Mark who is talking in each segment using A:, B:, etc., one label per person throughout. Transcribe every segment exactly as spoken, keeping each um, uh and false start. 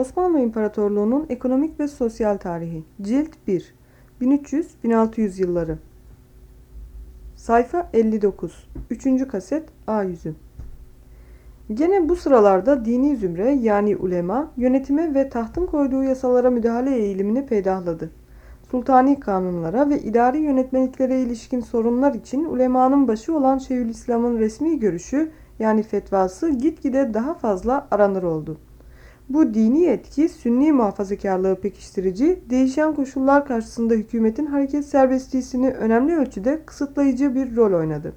A: Osmanlı İmparatorluğu'nun ekonomik ve sosyal tarihi. Cilt bir. bin üç yüz - bin altı yüz yılları. Sayfa elli dokuz. üçüncü kaset A yüzü. Gene bu sıralarda dini zümre yani ulema yönetime ve tahtın koyduğu yasalara müdahale eğilimini peydahladı. Sultani kanunlara ve idari yönetmeliklere ilişkin sorunlar için ulemanın başı olan Şeyhülislam'ın resmi görüşü yani fetvası gitgide daha fazla aranır oldu. Bu dini etki Sünni muhafazakarlığı pekiştirici, değişen koşullar karşısında hükümetin hareket serbestliğini önemli ölçüde kısıtlayıcı bir rol oynadı.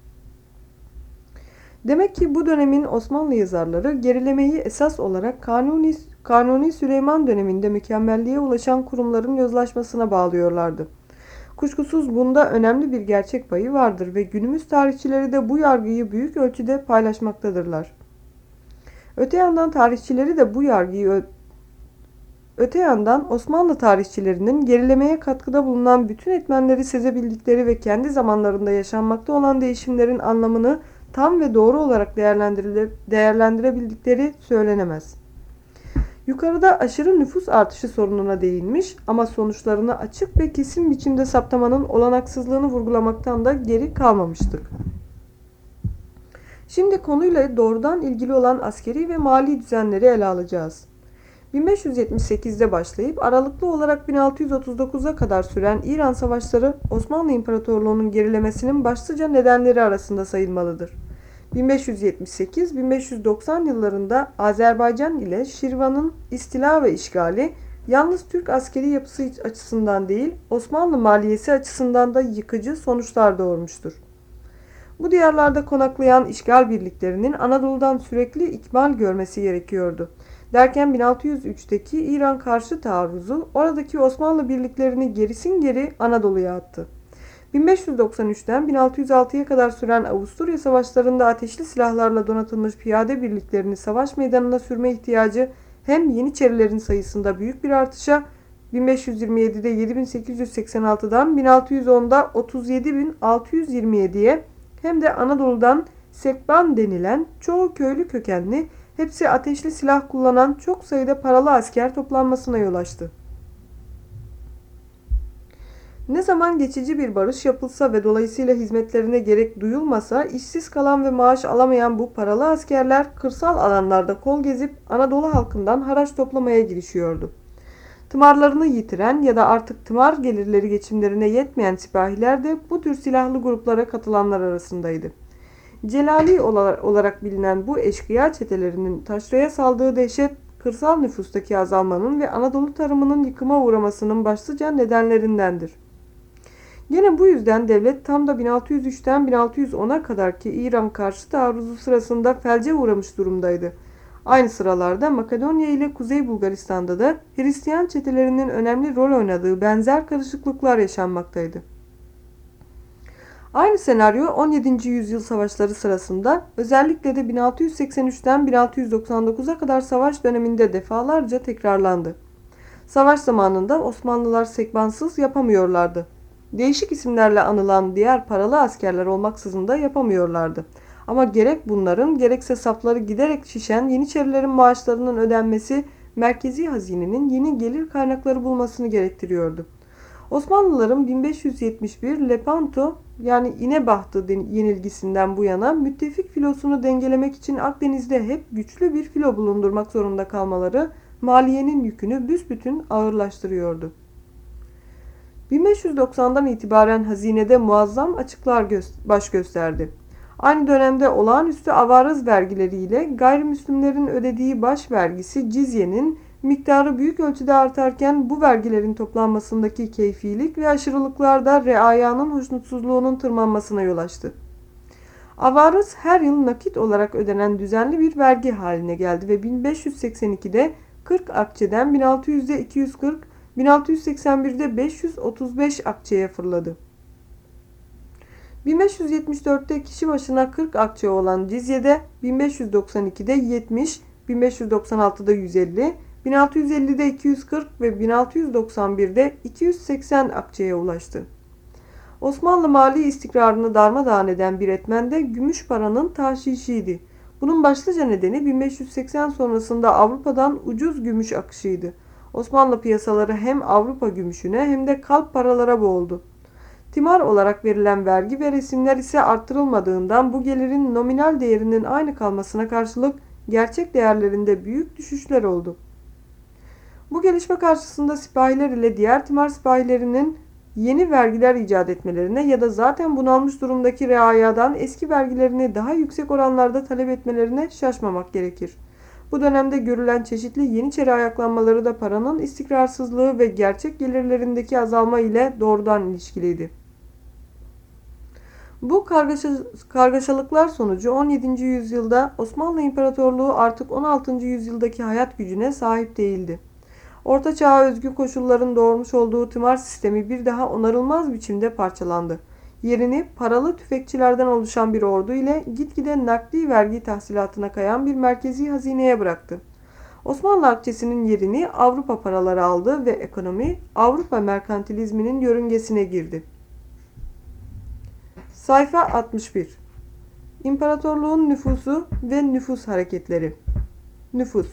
A: Demek ki bu dönemin Osmanlı yazarları gerilemeyi esas olarak Kanuni, Kanuni Süleyman döneminde mükemmelliğe ulaşan kurumların yozlaşmasına bağlıyorlardı. Kuşkusuz bunda önemli bir gerçek payı vardır ve günümüz tarihçileri de bu yargıyı büyük ölçüde paylaşmaktadırlar. Öte yandan tarihçileri de bu yargıyı Öte yandan Osmanlı tarihçilerinin gerilemeye katkıda bulunan bütün etmenleri sezebildikleri ve kendi zamanlarında yaşanmakta olan değişimlerin anlamını tam ve doğru olarak değerlendirebildikleri söylenemez. Yukarıda aşırı nüfus artışı sorununa değinmiş ama sonuçlarını açık ve kesin biçimde saptamanın olanaksızlığını vurgulamaktan da geri kalmamıştık. Şimdi konuyla doğrudan ilgili olan askeri ve mali düzenleri ele alacağız. bin beş yüz yetmiş sekizde başlayıp aralıklı olarak bin altı yüz otuz dokuza kadar süren İran Savaşları Osmanlı İmparatorluğu'nun gerilemesinin başlıca nedenleri arasında sayılmalıdır. bin beş yüz yetmiş sekiz - bin beş yüz doksan yıllarında Azerbaycan ile Şirvan'ın istila ve işgali yalnız Türk askeri yapısı açısından değil Osmanlı maliyesi açısından da yıkıcı sonuçlar doğurmuştur. Bu diyarlarda konaklayan işgal birliklerinin Anadolu'dan sürekli ikmal görmesi gerekiyordu. Derken bin altı yüz üçteki İran karşı taarruzu oradaki Osmanlı birliklerini gerisin geri Anadolu'ya attı. bin beş yüz doksan üçten bin altı yüz altıya kadar süren Avusturya savaşlarında ateşli silahlarla donatılmış piyade birliklerini savaş meydanına sürme ihtiyacı hem Yeniçerilerin sayısında büyük bir artışa bin beş yüz yirmi yedide yedi bin sekiz yüz seksen altıdan bin altı yüz onda otuz yedi bin altı yüz yirmi yediye hem de Anadolu'dan Sekban denilen çoğu köylü kökenli, hepsi ateşli silah kullanan çok sayıda paralı asker toplanmasına yol açtı. Ne zaman geçici bir barış yapılsa ve dolayısıyla hizmetlerine gerek duyulmasa, işsiz kalan ve maaş alamayan bu paralı askerler kırsal alanlarda kol gezip Anadolu halkından haraç toplamaya girişiyordu. Tımarlarını yitiren ya da artık tımar gelirleri geçimlerine yetmeyen sipahiler de bu tür silahlı gruplara katılanlar arasındaydı. Celali olarak bilinen bu eşkıya çetelerinin taşraya saldığı dehşet, kırsal nüfustaki azalmanın ve Anadolu tarımının yıkıma uğramasının başlıca nedenlerindendir. Yine bu yüzden devlet tam da bin altı yüz üçten bin altı yüz ona kadarki İran karşı taarruzu sırasında felce uğramış durumdaydı. Aynı sıralarda Makedonya ile Kuzey Bulgaristan'da da Hristiyan çetelerinin önemli rol oynadığı benzer karışıklıklar yaşanmaktaydı. Aynı senaryo on yedinci yüzyıl savaşları sırasında özellikle de bin altı yüz seksen üçten bin altı yüz doksan dokuza kadar savaş döneminde defalarca tekrarlandı. Savaş zamanında Osmanlılar sekbansız yapamıyorlardı. Değişik isimlerle anılan diğer paralı askerler olmaksızın da yapamıyorlardı. Ama gerek bunların gerekse safları giderek şişen Yeniçerilerin maaşlarının ödenmesi merkezi hazinenin yeni gelir kaynakları bulmasını gerektiriyordu. Osmanlıların bin beş yüz yetmiş bir Lepanto yani İnebahtı yenilgisinden bu yana müttefik filosunu dengelemek için Akdeniz'de hep güçlü bir filo bulundurmak zorunda kalmaları maliyenin yükünü büsbütün ağırlaştırıyordu. bin beş yüz doksandan itibaren hazinede muazzam açıklar gö- baş gösterdi. Aynı dönemde olağanüstü avarız vergileriyle gayrimüslimlerin ödediği baş vergisi cizyenin miktarı büyük ölçüde artarken bu vergilerin toplanmasındaki keyfilik ve aşırılıklar da reayanın hoşnutsuzluğunun tırmanmasına yol açtı. Avarız her yıl nakit olarak ödenen düzenli bir vergi haline geldi ve bin beş yüz seksen ikide kırk akçeden bin altı yüzde iki yüz kırk, bin altı yüz seksen birde beş yüz otuz beş akçeye fırladı. bin beş yüz yetmiş dörtte kişi başına kırk akçe olan cizyede bin beş yüz doksan ikide yetmiş, bin beş yüz doksan altıda yüz elli, bin altı yüz ellide iki yüz kırk ve bin altı yüz doksan birde iki yüz seksen akçeye ulaştı. Osmanlı mali istikrarını darmadağın eden bir etmen de gümüş paranın tahşişiydi. Bunun başlıca nedeni bin beş yüz seksen sonrasında Avrupa'dan ucuz gümüş akışıydı. Osmanlı piyasaları hem Avrupa gümüşüne hem de kalp paralara boğuldu. Timar olarak verilen vergi ve resimler ise arttırılmadığından bu gelirin nominal değerinin aynı kalmasına karşılık gerçek değerlerinde büyük düşüşler oldu. Bu gelişme karşısında sipahiler ile diğer timar sipahilerinin yeni vergiler icat etmelerine ya da zaten bunalmış durumdaki reayadan eski vergilerini daha yüksek oranlarda talep etmelerine şaşmamak gerekir. Bu dönemde görülen çeşitli Yeniçeri ayaklanmaları da paranın istikrarsızlığı ve gerçek gelirlerindeki azalma ile doğrudan ilişkiliydi. Bu kargaşa, kargaşalıklar sonucu on yedinci yüzyılda Osmanlı İmparatorluğu artık on altıncı yüzyıldaki hayat gücüne sahip değildi. Orta Çağ'a özgü koşulların doğurmuş olduğu tımar sistemi bir daha onarılmaz biçimde parçalandı. Yerini paralı tüfekçilerden oluşan bir ordu ile gitgide nakdi vergi tahsilatına kayan bir merkezi hazineye bıraktı. Osmanlı akçesinin yerini Avrupa paraları aldı ve ekonomi Avrupa merkantilizminin yörüngesine girdi. Sayfa altmış bir. İmparatorluğun nüfusu ve nüfus hareketleri. Nüfus.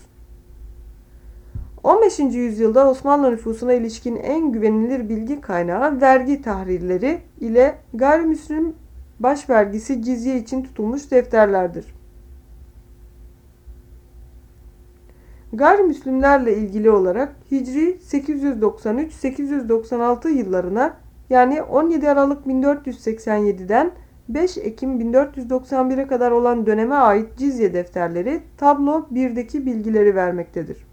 A: on beşinci yüzyılda Osmanlı nüfusuna ilişkin en güvenilir bilgi kaynağı vergi tahrirleri ile gayrimüslim başvergisi cizye için tutulmuş defterlerdir. Gayrimüslimlerle ilgili olarak Hicri sekiz yüz doksan üç sekiz yüz doksan altı yıllarına yani on yedi Aralık bin dört yüz seksen yedi'den beş Ekim bin dört yüz doksan bir'e kadar olan döneme ait cizye defterleri tablo bir'deki bilgileri vermektedir.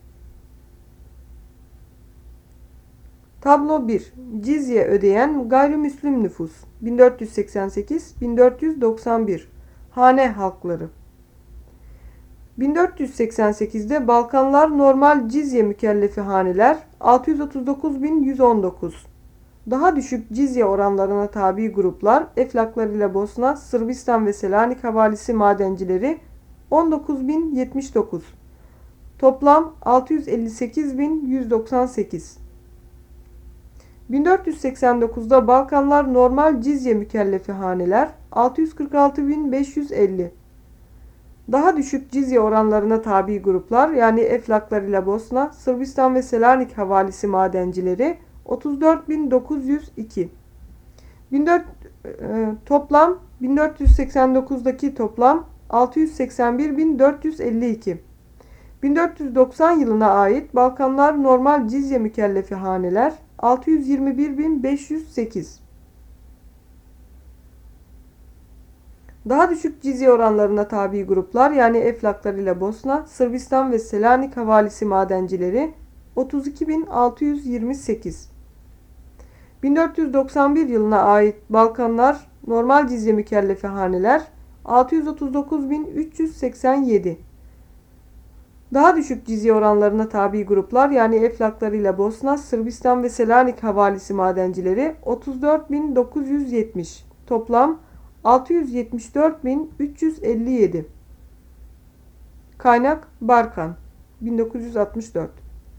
A: Tablo bir. Cizye ödeyen gayrimüslim nüfus bin dört yüz seksen sekiz bin dört yüz doksan bir. Hane halkları. bin dört yüz seksen sekiz'de Balkanlar normal cizye mükellefi haneler altı yüz otuz dokuz bin yüz on dokuz. Daha düşük cizye oranlarına tabi gruplar Eflaklar ile Bosna, Sırbistan ve Selanik havalisi madencileri on dokuz bin yetmiş dokuz. Toplam altı yüz elli sekiz bin yüz doksan sekiz. bin dört yüz seksen dokuz'da Balkanlar normal cizye mükellefi haneler altı yüz kırk altı bin beş yüz elli. Daha düşük cizye oranlarına tabi gruplar yani Eflaklar ile Bosna, Sırbistan ve Selanik havalisi madencileri otuz dört bin dokuz yüz iki. bin dört, e, toplam bin dört yüz seksen dokuz'daki toplam altı yüz seksen bir bin dört yüz elli iki. bin dört yüz doksan yılına ait Balkanlar normal cizye mükellefi haneler altı yüz yirmi bir bin beş yüz sekiz. Daha düşük cizye oranlarına tabi gruplar yani Eflaklar ile Bosna, Sırbistan ve Selanik havalisi madencileri otuz iki bin altı yüz yirmi sekiz. bin dört yüz doksan bir yılına ait Balkanlar normal cizye mükellefi haneler altı yüz otuz dokuz bin üç yüz seksen yedi. Daha düşük cizye oranlarına tabi gruplar yani Eflaklar ile Bosna, Sırbistan ve Selanik havalisi madencileri otuz dört bin dokuz yüz yetmiş. Toplam altı yüz yetmiş dört bin üç yüz elli yedi. Kaynak Barkan bin dokuz yüz altmış dört.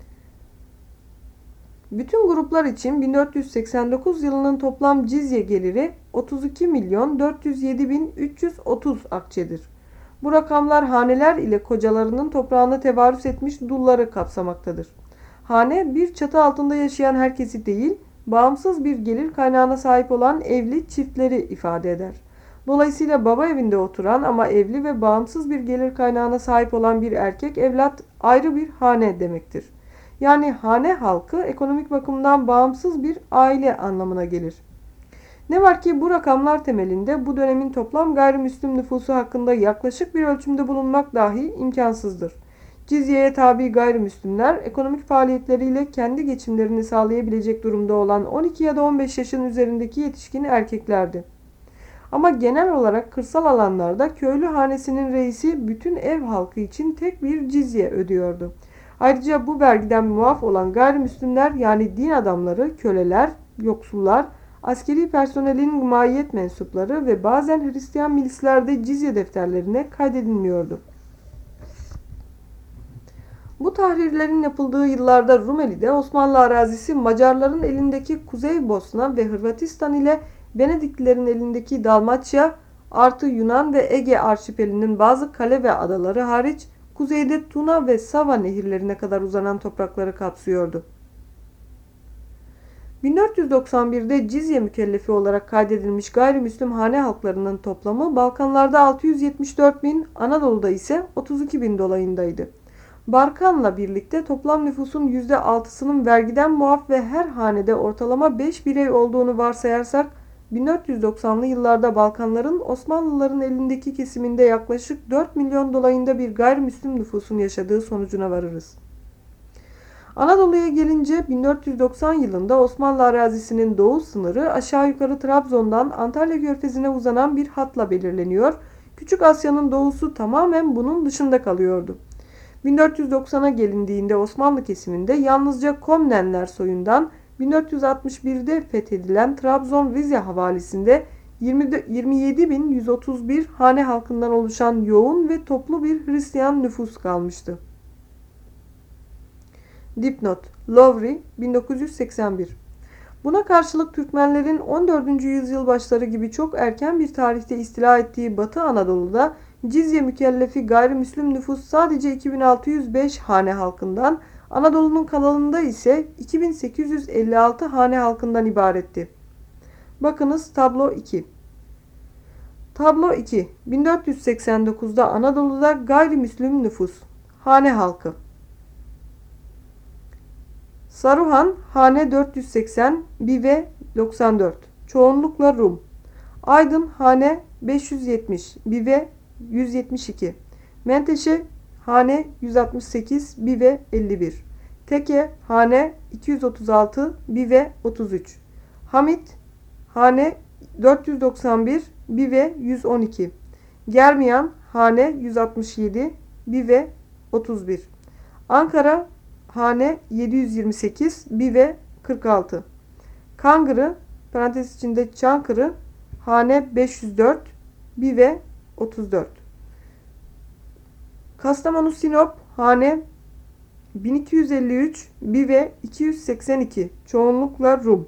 A: Bütün gruplar için bin dört yüz seksen dokuz yılının toplam cizye geliri otuz iki milyon dört yüz yedi bin üç yüz otuz akçedir. Bu rakamlar haneler ile kocalarının toprağına tevarüs etmiş dulları kapsamaktadır. Hane bir çatı altında yaşayan herkesi değil, bağımsız bir gelir kaynağına sahip olan evli çiftleri ifade eder. Dolayısıyla baba evinde oturan ama evli ve bağımsız bir gelir kaynağına sahip olan bir erkek evlat ayrı bir hane demektir. Yani hane halkı ekonomik bakımdan bağımsız bir aile anlamına gelir. Ne var ki bu rakamlar temelinde bu dönemin toplam gayrimüslim nüfusu hakkında yaklaşık bir ölçümde bulunmak dahi imkansızdır. Cizyeye tabi gayrimüslimler ekonomik faaliyetleriyle kendi geçimlerini sağlayabilecek durumda olan on iki ya da on beş yaşın üzerindeki yetişkin erkeklerdi. Ama genel olarak kırsal alanlarda köylü hanesinin reisi bütün ev halkı için tek bir cizye ödüyordu. Ayrıca bu vergiden muaf olan gayrimüslimler yani din adamları, köleler, yoksullar, askeri personelin maiyet mensupları ve bazen Hristiyan milisler de cizye defterlerine kaydedilmiyordu. Bu tahrirlerin yapıldığı yıllarda Rumeli'de Osmanlı arazisi Macarların elindeki Kuzey Bosna ve Hırvatistan ile Venediklilerin elindeki Dalmaçya, artı Yunan ve Ege arşipelinin bazı kale ve adaları hariç kuzeyde Tuna ve Sava nehirlerine kadar uzanan toprakları kapsıyordu. bin dört yüz doksan bir'de cizye mükellefi olarak kaydedilmiş gayrimüslim hane halklarının toplamı Balkanlarda altı yüz yetmiş dört bin, Anadolu'da ise otuz iki bin dolayındaydı. Barkan'la birlikte toplam nüfusun yüzde altısının vergiden muaf ve her hanede ortalama beş birey olduğunu varsayarsak bin dört yüz doksanlı yıllarda Balkanların Osmanlıların elindeki kesiminde yaklaşık dört milyon dolayında bir gayrimüslim nüfusun yaşadığı sonucuna varırız. Anadolu'ya gelince bin dört yüz doksan yılında Osmanlı arazisinin doğu sınırı aşağı yukarı Trabzon'dan Antalya Körfezi'ne uzanan bir hatla belirleniyor. Küçük Asya'nın doğusu tamamen bunun dışında kalıyordu. bin dört yüz doksana gelindiğinde Osmanlı kesiminde yalnızca Komnenler soyundan bin dört yüz altmış bir'de fethedilen Trabzon-Rize havalisinde yirmi yedi bin yüz otuz bir hane halkından oluşan yoğun ve toplu bir Hristiyan nüfus kalmıştı. Dipnot: Lowry, bin dokuz yüz seksen bir. Buna karşılık Türkmenlerin on dördüncü yüzyıl başları gibi çok erken bir tarihte istila ettiği Batı Anadolu'da cizye mükellefi gayrimüslim nüfus sadece iki bin altı yüz beş hane halkından, Anadolu'nun kalanında ise iki bin sekiz yüz elli altı hane halkından ibaretti. Bakınız tablo iki. Tablo iki. bin dört yüz seksen dokuz'da Anadolu'da gayrimüslim nüfus. Hane halkı. Saruhan hane dört yüz seksen, Bive doksan dört. Çoğunlukla Rum. Aydın hane beş yüz yetmiş, Bive yüz yetmiş iki. Menteşe hane yüz altmış sekiz, Bive elli bir. Teke hane iki yüz otuz altı, Bive otuz üç. Hamit hane dört yüz doksan bir, Bive yüz on iki. Germiyan hane yüz altmış yedi, Bive otuz bir. Ankara hane yedi yüz yirmi sekiz, Bive kırk altı. Kangırı parantez içinde Çankırı hane beş yüz dört, Bive otuz dört. Kastamonu Sinop hane bin iki yüz elli üç, Bive iki yüz seksen iki. Çoğunlukla Rum.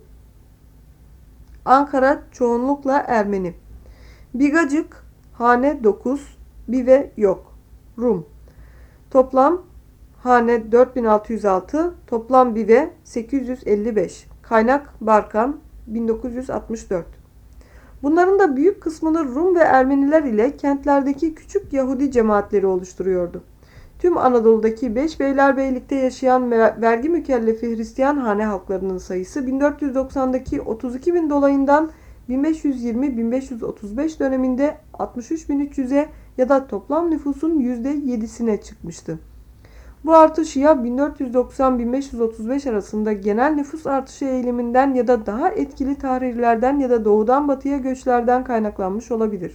A: Ankara çoğunlukla Ermeni. Bigacık hane dokuz, Bive yok. Rum. Toplam hane dört bin altı yüz altı, toplam Bive sekiz yüz elli beş. Kaynak Barkan bin dokuz yüz altmış dört. Bunların da büyük kısmını Rum ve Ermeniler ile kentlerdeki küçük Yahudi cemaatleri oluşturuyordu. Tüm Anadolu'daki beş beylerbeylikte yaşayan vergi mükellefi Hristiyan hane halklarının sayısı bin dört yüz doksandaki otuz iki bin dolayından bin beş yüz yirmi bin beş yüz otuz beş döneminde altmış üç bin üç yüz'e ya da toplam nüfusun yüzde yedi'sine çıkmıştı. Bu artış ya bin dört yüz doksan bin beş yüz otuz beş arasında genel nüfus artışı eğiliminden ya da daha etkili tarihlerden ya da doğudan batıya göçlerden kaynaklanmış olabilir.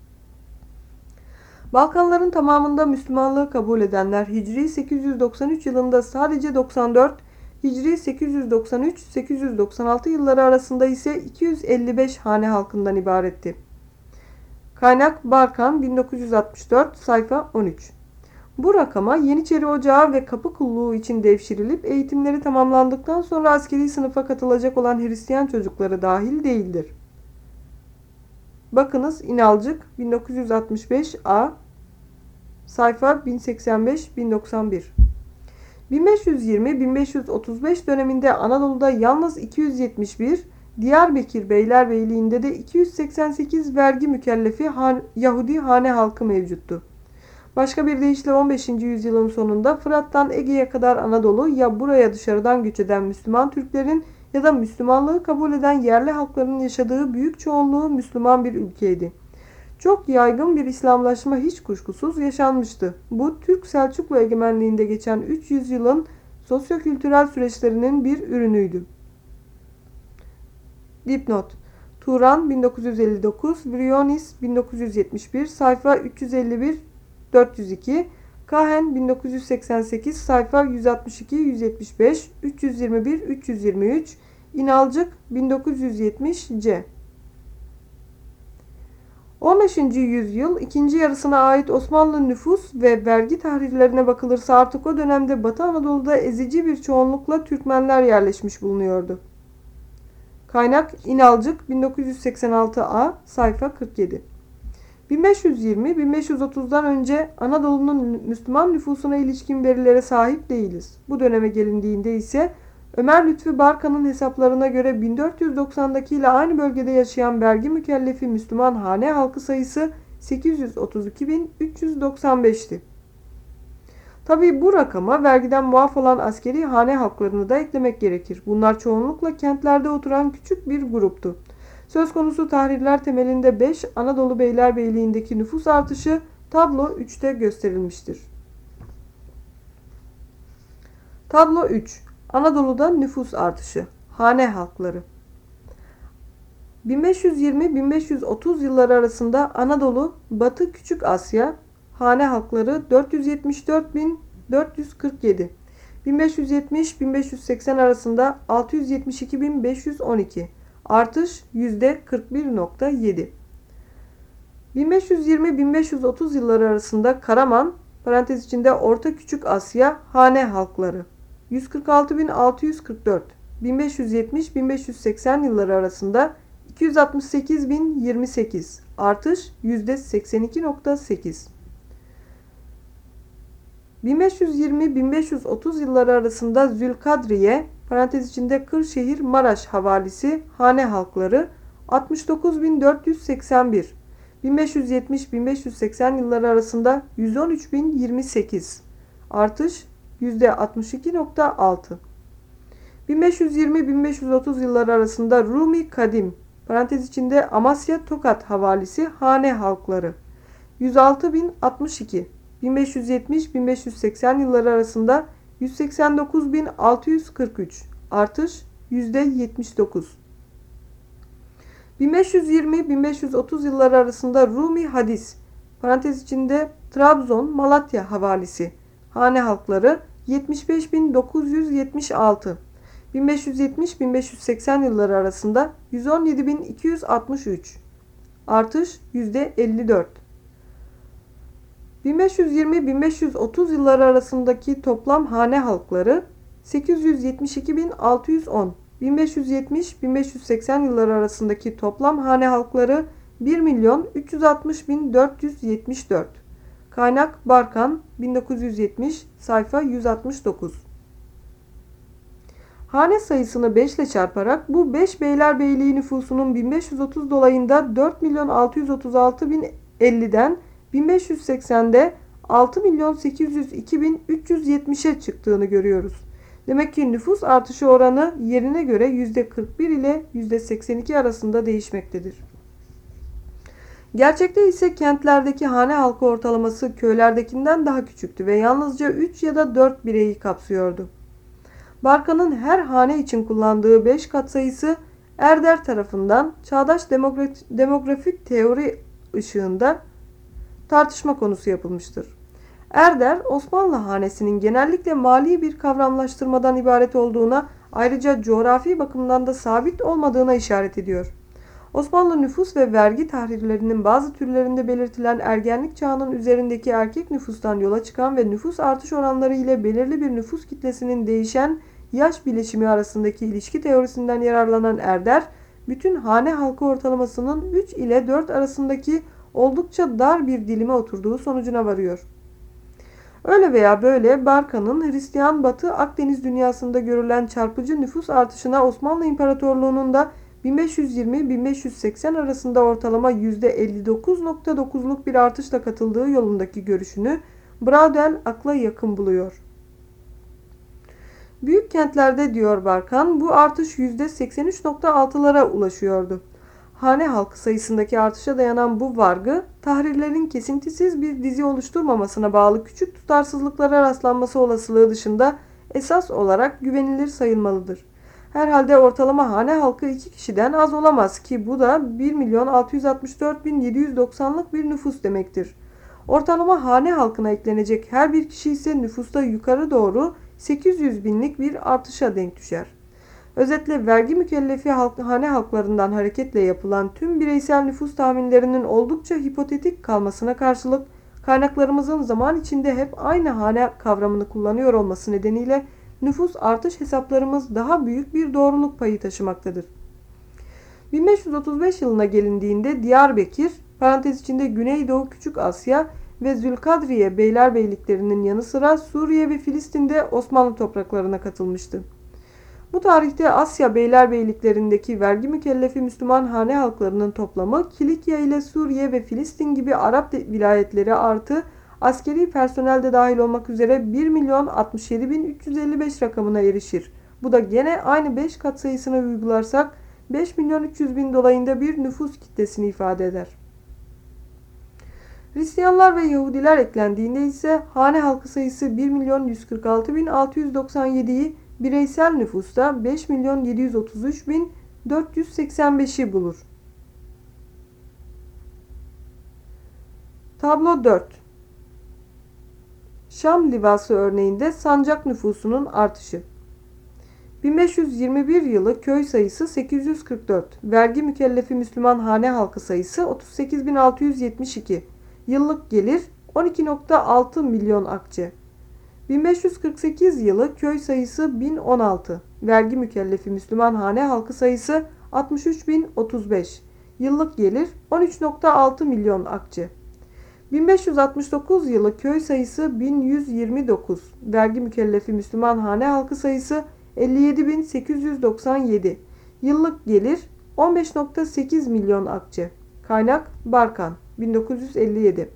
A: Balkanların tamamında Müslümanlığı kabul edenler Hicri sekiz yüz doksan üç yılında sadece doksan dört, Hicri sekiz yüz doksan üç sekiz yüz doksan altı yılları arasında ise iki yüz elli beş hane halkından ibaretti. Kaynak Barkan bin dokuz yüz altmış dört, sayfa on üç. Bu rakama Yeniçeri Ocağı ve Kapı Kulluğu için devşirilip eğitimleri tamamlandıktan sonra askeri sınıfa katılacak olan Hristiyan çocukları dahil değildir. Bakınız İnalcık bin dokuz yüz altmış beş A, sayfa bin seksen beş bin doksan bir. bin beş yüz yirmi bin beş yüz otuz beş döneminde Anadolu'da yalnız iki yüz yetmiş bir, Diyarbakır Beylerbeyliği'nde de iki yüz seksen sekiz vergi mükellefi han, Yahudi hane halkı mevcuttu. Başka bir deyişle on beşinci yüzyılın sonunda Fırat'tan Ege'ye kadar Anadolu ya buraya dışarıdan göç eden Müslüman Türklerin ya da Müslümanlığı kabul eden yerli halkların yaşadığı büyük çoğunluğu Müslüman bir ülkeydi. Çok yaygın bir İslamlaşma hiç kuşkusuz yaşanmıştı. Bu Türk Selçuklu egemenliğinde geçen üç yüzyılın sosyokültürel süreçlerinin bir ürünüydü. Dipnot: Turan bin dokuz yüz elli dokuz, Vrionis bin dokuz yüz yetmiş bir, sayfa üç yüz elli bir dört yüz iki, Kahen bin dokuz yüz seksen sekiz, sayfa yüz altmış iki yüz yetmiş beş, üç yüz yirmi bir üç yüz yirmi üç, İnalcık bin dokuz yüz yetmiş C. on beşinci yüzyıl ikinci yarısına ait Osmanlı nüfus ve vergi tahrirlerine bakılırsa artık o dönemde Batı Anadolu'da ezici bir çoğunlukla Türkmenler yerleşmiş bulunuyordu. Kaynak İnalcık bin dokuz yüz seksen altı A, sayfa kırk yedi. bin beş yüz yirmi bin beş yüz otuzdan önce Anadolu'nun Müslüman nüfusuna ilişkin verilere sahip değiliz. Bu döneme gelindiğinde ise Ömer Lütfi Barkan'ın hesaplarına göre bin dört yüz doksandaki ile aynı bölgede yaşayan vergi mükellefi Müslüman hane halkı sayısı sekiz yüz otuz iki bin üç yüz doksan beş'ti. Tabii bu rakama vergiden muaf olan askeri hane halklarını da eklemek gerekir. Bunlar çoğunlukla kentlerde oturan küçük bir gruptu. Söz konusu tahrirler temelinde beş Anadolu Beylerbeyliğindeki nüfus artışı tablo üç'te gösterilmiştir. Tablo üç. Anadolu'da nüfus artışı. Hane halkları. bin beş yüz yirmi bin beş yüz otuz yılları arasında Anadolu, Batı Küçük Asya, hane halkları dört yüz yetmiş dört bin dört yüz kırk yedi. bin beş yüz yetmiş bin beş yüz seksen arasında altı yüz yetmiş iki bin beş yüz on iki. Artış yüzde kırk bir nokta yedi. bin beş yüz yirmi bin beş yüz otuz yılları arasında Karaman, parantez içinde Orta Küçük Asya, hane halkları yüz kırk altı bin altı yüz kırk dört. bin beş yüz yetmiş bin beş yüz seksen yılları arasında iki yüz altmış sekiz bin yirmi sekiz. Artış yüzde seksen iki nokta sekiz. bin beş yüz yirmi bin beş yüz otuz yılları arasında Zülkadriye, parantez içinde Kırşehir Maraş havalisi, hane halkları altmış dokuz bin dört yüz seksen bir. bin beş yüz yetmiş bin beş yüz seksen yılları arasında yüz on üç bin yirmi sekiz. Artış yüzde altmış iki nokta altı. bin beş yüz yirmi bin beş yüz otuz yılları arasında Rumi Kadim, parantez içinde Amasya Tokat havalisi, hane halkları yüz altı bin altmış iki. bin beş yüz yetmiş bin beş yüz seksen yılları arasında yüz seksen dokuz bin altı yüz kırk üç. Artış yüzde yetmiş dokuz. bin beş yüz yirmi bin beş yüz otuz yılları arasında Rumi Hadis, parantez içinde Trabzon Malatya havalisi, hane halkları yetmiş beş bin dokuz yüz yetmiş altı. bin beş yüz yetmiş bin beş yüz seksen yılları arasında yüz on yedi bin iki yüz altmış üç. Artış yüzde elli dört. bin beş yüz yirmi bin beş yüz otuz yılları arasındaki toplam hane halkları sekiz yüz yetmiş iki bin altı yüz on. bin beş yüz yetmiş bin beş yüz seksen yılları arasındaki toplam hane halkları bir milyon üç yüz altmış bin dört yüz yetmiş dört. Kaynak Barkan bin dokuz yüz yetmiş, sayfa yüz altmış dokuz. Hane sayısını beş ile çarparak bu beş beylerbeyliği nüfusunun bin beş yüz otuz dolayında dört milyon altı yüz otuz altı bin elli'den bin beş yüz seksende altı milyon sekiz yüz iki bin üç yüz yetmiş'e çıktığını görüyoruz. Demek ki nüfus artışı oranı yerine göre yüzde kırk bir ile yüzde seksen iki arasında değişmektedir. Gerçekte ise kentlerdeki hane halkı ortalaması köylerdekinden daha küçüktü ve yalnızca üç ya da dört bireyi kapsıyordu. Barkan'ın her hane için kullandığı beş katsayısı Erder tarafından çağdaş demografik teori ışığında tartışma konusu yapılmıştır. Erder, Osmanlı hanesinin genellikle mali bir kavramlaştırmadan ibaret olduğuna, ayrıca coğrafi bakımdan da sabit olmadığına işaret ediyor. Osmanlı nüfus ve vergi tahrirlerinin bazı türlerinde belirtilen ergenlik çağının üzerindeki erkek nüfustan yola çıkan ve nüfus artış oranları ile belirli bir nüfus kitlesinin değişen yaş bileşimi arasındaki ilişki teorisinden yararlanan Erder, bütün hane halkı ortalamasının üç ile dört arasındaki oldukça dar bir dilime oturduğu sonucuna varıyor. Öyle veya böyle Barkan'ın Hristiyan Batı Akdeniz dünyasında görülen çarpıcı nüfus artışına Osmanlı İmparatorluğu'nun da bin beş yüz yirmi bin beş yüz seksen arasında ortalama yüzde elli dokuz nokta dokuz'luk bir artışla katıldığı yolundaki görüşünü Braudel akla yakın buluyor. Büyük kentlerde, diyor Barkan, bu artış yüzde seksen üç nokta altı'lara ulaşıyordu. Hane halkı sayısındaki artışa dayanan bu vargı, tahrirlerin kesintisiz bir dizi oluşturmamasına bağlı küçük tutarsızlıklara rastlanması olasılığı dışında esas olarak güvenilir sayılmalıdır. Herhalde ortalama hane halkı iki kişiden az olamaz ki bu da bir milyon altı yüz altmış dört bin yedi yüz doksan'lık bir nüfus demektir. Ortalama hane halkına eklenecek her bir kişi ise nüfusta yukarı doğru sekiz yüz bin'lik bir artışa denk düşer. Özetle vergi mükellefi halk, hane halklarından hareketle yapılan tüm bireysel nüfus tahminlerinin oldukça hipotetik kalmasına karşılık kaynaklarımızın zaman içinde hep aynı hane kavramını kullanıyor olması nedeniyle nüfus artış hesaplarımız daha büyük bir doğruluk payı taşımaktadır. bin beş yüz otuz beş yılına gelindiğinde Diyarbakır parantez içinde Güneydoğu Küçük Asya ve Zülkadriye beylerbeyliklerinin yanı sıra Suriye ve Filistin'de Osmanlı topraklarına katılmıştı. Bu tarihte Asya beylerbeyliklerindeki vergi mükellefi Müslüman hane halklarının toplamı Kilikya ile Suriye ve Filistin gibi Arap vilayetleri artı askeri personel de dahil olmak üzere bir milyon altmış yedi bin üç yüz elli beş rakamına erişir. Bu da gene aynı beş katsayısını uygularsak beş milyon üç yüz bin dolayında bir nüfus kitlesini ifade eder. Hristiyanlar ve Yahudiler eklendiğinde ise hane halkı sayısı bir milyon yüz kırk altı bin altı yüz doksan yediyi, bireysel nüfusta beş milyon yedi yüz otuz üç bin dört yüz seksen beşi bulur. Tablo dört. Şam Livası örneğinde sancak nüfusunun artışı. bin beş yüz yirmi bir yılı köy sayısı sekiz yüz kırk dört, vergi mükellefi Müslüman hane halkı sayısı otuz sekiz bin altı yüz yetmiş iki, yıllık gelir on iki nokta altı milyon akçe. bin beş yüz kırk sekiz yılı köy sayısı bin on altı, vergi mükellefi Müslüman hane halkı sayısı altmış üç bin otuz beş, yıllık gelir on üç nokta altı milyon akçe. bin beş yüz altmış dokuz yılı köy sayısı bin yüz yirmi dokuz, vergi mükellefi Müslüman hane halkı sayısı elli yedi bin sekiz yüz doksan yedi, yıllık gelir on beş nokta sekiz milyon akçe. Kaynak Barkan bin dokuz yüz elli yedi.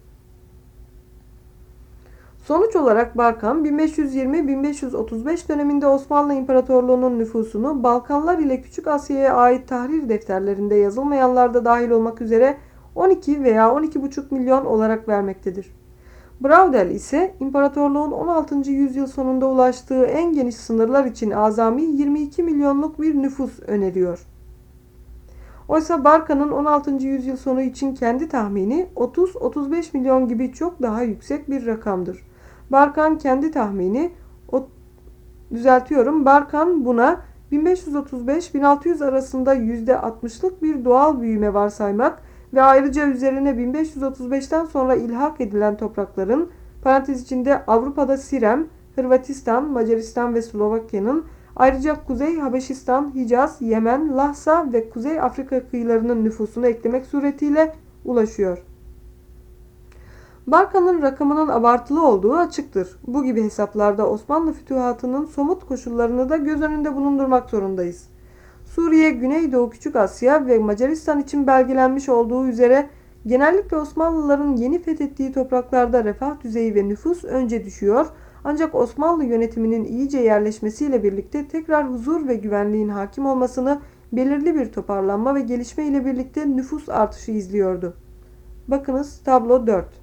A: Sonuç olarak Barkan bin beş yüz yirmi bin beş yüz otuz beş döneminde Osmanlı İmparatorluğu'nun nüfusunu Balkanlar ile Küçük Asya'ya ait tahrir defterlerinde yazılmayanlar da dahil olmak üzere on iki veya on iki buçuk milyon olarak vermektedir. Braudel ise imparatorluğun on altıncı yüzyıl sonunda ulaştığı en geniş sınırlar için azami yirmi iki milyonluk bir nüfus öneriyor. Oysa Barkan'ın on altıncı yüzyıl sonu için kendi tahmini otuz otuz beş milyon gibi çok daha yüksek bir rakamdır. Barkan kendi tahmini o, düzeltiyorum. Barkan buna bin beş yüz otuz beş bin altı yüz arasında yüzde altmışlık bir doğal büyüme varsaymak ve ayrıca üzerine bin beş yüz otuz beşten sonra ilhak edilen toprakların parantez içinde Avrupa'da Sirem, Hırvatistan, Macaristan ve Slovakya'nın, ayrıca Kuzey Habeşistan, Hicaz, Yemen, Lahsa ve Kuzey Afrika kıyılarının nüfusunu eklemek suretiyle ulaşıyor. Barkan'ın rakamının abartılı olduğu açıktır. Bu gibi hesaplarda Osmanlı fütühatının somut koşullarını da göz önünde bulundurmak zorundayız. Suriye, Güneydoğu Küçük Asya ve Macaristan için belgelenmiş olduğu üzere genellikle Osmanlıların yeni fethettiği topraklarda refah düzeyi ve nüfus önce düşüyor, ancak Osmanlı yönetiminin iyice yerleşmesiyle birlikte tekrar huzur ve güvenliğin hakim olmasını, belirli bir toparlanma ve gelişme ile birlikte nüfus artışı izliyordu. Bakınız tablo dört.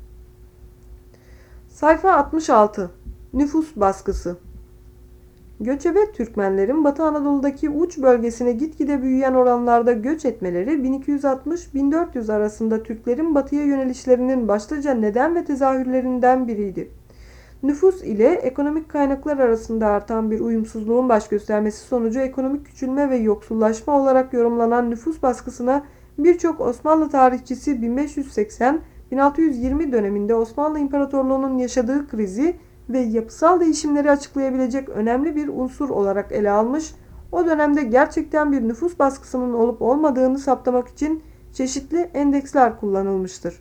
A: Sayfa altmış altı. Nüfus baskısı. Göçebe Türkmenlerin Batı Anadolu'daki uç bölgesine gitgide büyüyen oranlarda göç etmeleri bin iki yüz altmış bin dört yüz arasında Türklerin batıya yönelişlerinin başlıca neden ve tezahürlerinden biriydi. Nüfus ile ekonomik kaynaklar arasında artan bir uyumsuzluğun baş göstermesi sonucu ekonomik küçülme ve yoksullaşma olarak yorumlanan nüfus baskısına birçok Osmanlı tarihçisi bin beş yüz seksen bin altı yüz yirmi döneminde Osmanlı İmparatorluğu'nun yaşadığı krizi ve yapısal değişimleri açıklayabilecek önemli bir unsur olarak ele almış, o dönemde gerçekten bir nüfus baskısının olup olmadığını saptamak için çeşitli endeksler kullanılmıştır.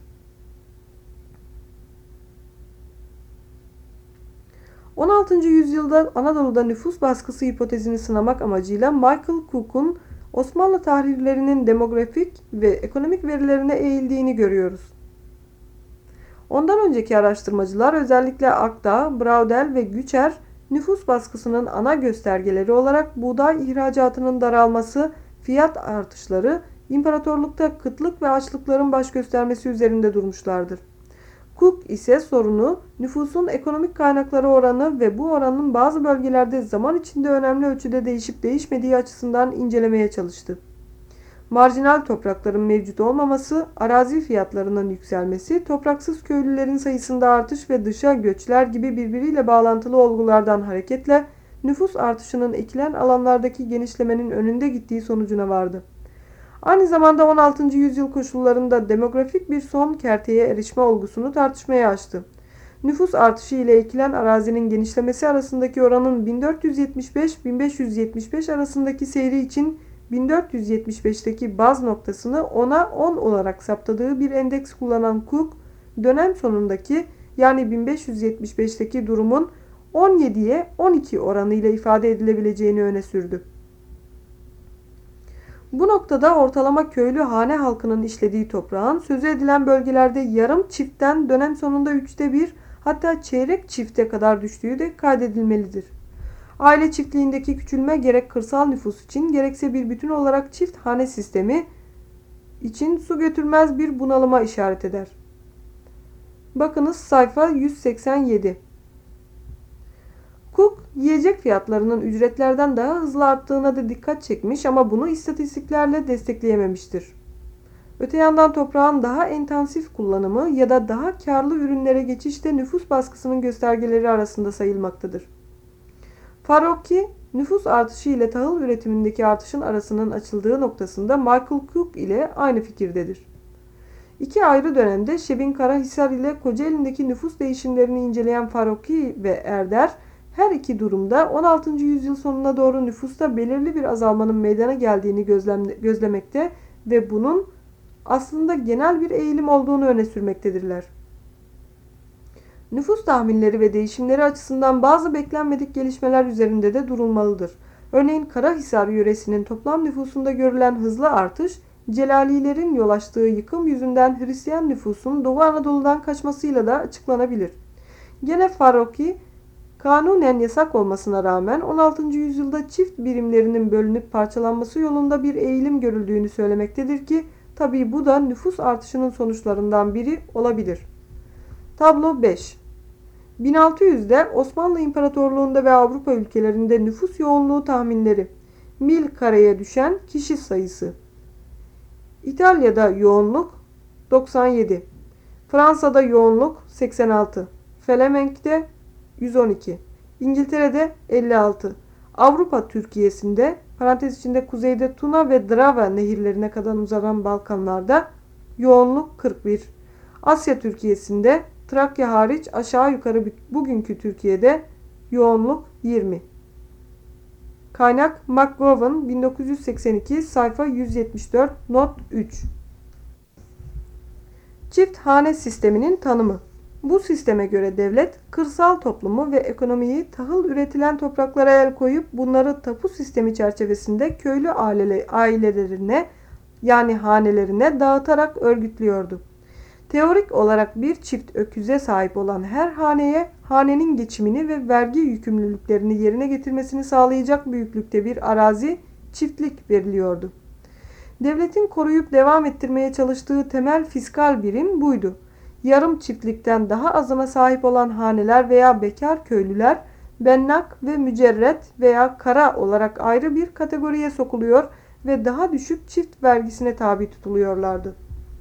A: on altıncı yüzyılda Anadolu'da nüfus baskısı hipotezini sınamak amacıyla Michael Cook'un Osmanlı tarihlerinin demografik ve ekonomik verilerine eğildiğini görüyoruz. Ondan önceki araştırmacılar özellikle Akdağ, Braudel ve Güçer nüfus baskısının ana göstergeleri olarak buğday ihracatının daralması, fiyat artışları, imparatorlukta kıtlık ve açlıkların baş göstermesi üzerinde durmuşlardır. Cook ise sorunu nüfusun ekonomik kaynakları oranı ve bu oranın bazı bölgelerde zaman içinde önemli ölçüde değişip değişmediği açısından incelemeye çalıştı. Marjinal toprakların mevcut olmaması, arazi fiyatlarının yükselmesi, topraksız köylülerin sayısında artış ve dışa göçler gibi birbiriyle bağlantılı olgulardan hareketle nüfus artışının ekilen alanlardaki genişlemenin önünde gittiği sonucuna vardı. Aynı zamanda on altıncı yüzyıl koşullarında demografik bir son kerteye erişme olgusunu tartışmaya açtı. Nüfus artışı ile ekilen arazinin genişlemesi arasındaki oranın bin dört yüz yetmiş beş bin beş yüz yetmiş beş arasındaki seyri için bin dört yüz yetmiş beşteki baz noktasını ona on olarak saptadığı bir endeks kullanan Cook, dönem sonundaki yani bin beş yüz yetmiş beşteki durumun on yediye on iki oranıyla ifade edilebileceğini öne sürdü. Bu noktada ortalama köylü hane halkının işlediği toprağın sözü edilen bölgelerde yarım çiftten dönem sonunda üçte bir, hatta çeyrek çifte kadar düştüğü de kaydedilmelidir. Aile çiftliğindeki küçülme gerek kırsal nüfus için gerekse bir bütün olarak çift hane sistemi için su götürmez bir bunalıma işaret eder. Bakınız sayfa yüz seksen yedi. Cook, yiyecek fiyatlarının ücretlerden daha hızlı arttığına da dikkat çekmiş ama bunu istatistiklerle destekleyememiştir. Öte yandan toprağın daha intensif kullanımı ya da daha karlı ürünlere geçiş de nüfus baskısının göstergeleri arasında sayılmaktadır. Farokki, nüfus artışı ile tahıl üretimindeki artışın arasının açıldığı noktasında Michael Cook ile aynı fikirdedir. İki ayrı dönemde Şebin Karahisar ile Kocaeli'ndeki nüfus değişimlerini inceleyen Farokki ve Erder, her iki durumda on altıncı yüzyıl sonuna doğru nüfusta belirli bir azalmanın meydana geldiğini gözlemekte ve bunun aslında genel bir eğilim olduğunu öne sürmektedirler. Nüfus tahminleri ve değişimleri açısından bazı beklenmedik gelişmeler üzerinde de durulmalıdır. Örneğin Karahisar yöresinin toplam nüfusunda görülen hızlı artış, Celalilerin yol açtığı yıkım yüzünden Hristiyan nüfusun Doğu Anadolu'dan kaçmasıyla da açıklanabilir. Gene Farokki, kanunen yasak olmasına rağmen on altıncı yüzyılda çift birimlerinin bölünüp parçalanması yolunda bir eğilim görüldüğünü söylemektedir ki, tabii bu da nüfus artışının sonuçlarından biri olabilir. Tablo beş. bin altı yüzde Osmanlı İmparatorluğu'nda ve Avrupa ülkelerinde nüfus yoğunluğu tahminleri. Mil kareye düşen kişi sayısı. İtalya'da yoğunluk doksan yedi. Fransa'da yoğunluk seksen altı. Felemenk'te yüz on iki. İngiltere'de elli altı. Avrupa Türkiye'sinde parantez içinde kuzeyde Tuna ve Drava nehirlerine kadar uzanan Balkanlarda yoğunluk kırk bir. Asya Türkiye'sinde Trakya hariç aşağı yukarı bugünkü Türkiye'de yoğunluk yirmi. Kaynak McGowan bin dokuz yüz seksen iki sayfa yüz yetmiş dört not üç. Çift hane sisteminin tanımı. Bu sisteme göre devlet kırsal toplumu ve ekonomiyi tahıl üretilen topraklara el koyup bunları tapu sistemi çerçevesinde köylü ailelerine yani hanelerine dağıtarak örgütlüyordu. Teorik olarak bir çift öküze sahip olan her haneye hanenin geçimini ve vergi yükümlülüklerini yerine getirmesini sağlayacak büyüklükte bir arazi, çiftlik veriliyordu. Devletin koruyup devam ettirmeye çalıştığı temel fiskal birim buydu. Yarım çiftlikten daha azına sahip olan haneler veya bekar köylüler bennak ve mücerret veya kara olarak ayrı bir kategoriye sokuluyor ve daha düşük çift vergisine tabi tutuluyorlardı.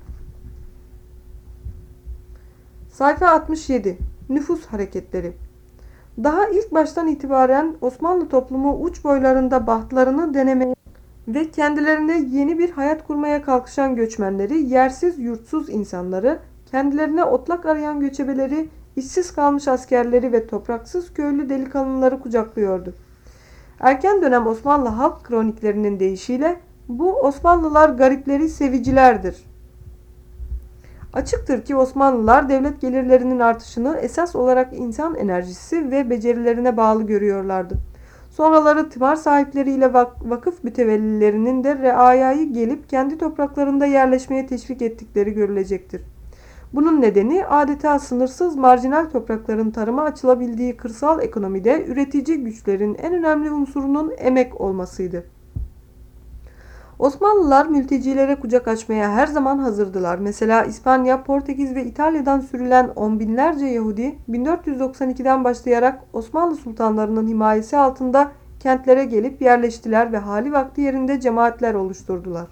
A: Sayfa altmış yedi. Nüfus hareketleri. Daha ilk baştan itibaren Osmanlı toplumu uç boylarında bahtlarını denemeye ve kendilerine yeni bir hayat kurmaya kalkışan göçmenleri, yersiz yurtsuz insanları, kendilerine otlak arayan göçebeleri, işsiz kalmış askerleri ve topraksız köylü delikanlıları kucaklıyordu. Erken dönem Osmanlı halk kroniklerinin deyişiyle bu Osmanlılar garipleri sevicilerdir. Açıktır ki Osmanlılar devlet gelirlerinin artışını esas olarak insan enerjisi ve becerilerine bağlı görüyorlardı. Sonraları tımar sahipleriyle vakıf mütevellilerinin de reayayı gelip kendi topraklarında yerleşmeye teşvik ettikleri görülecektir. Bunun nedeni adeta sınırsız marjinal toprakların tarıma açılabildiği kırsal ekonomide üretici güçlerin en önemli unsurunun emek olmasıydı. Osmanlılar mültecilere kucak açmaya her zaman hazırdılar. Mesela İspanya, Portekiz ve İtalya'dan sürülen on binlerce Yahudi bin dört yüz doksan ikiden başlayarak Osmanlı sultanlarının himayesi altında kentlere gelip yerleştiler ve hali vakti yerinde cemaatler oluşturdular.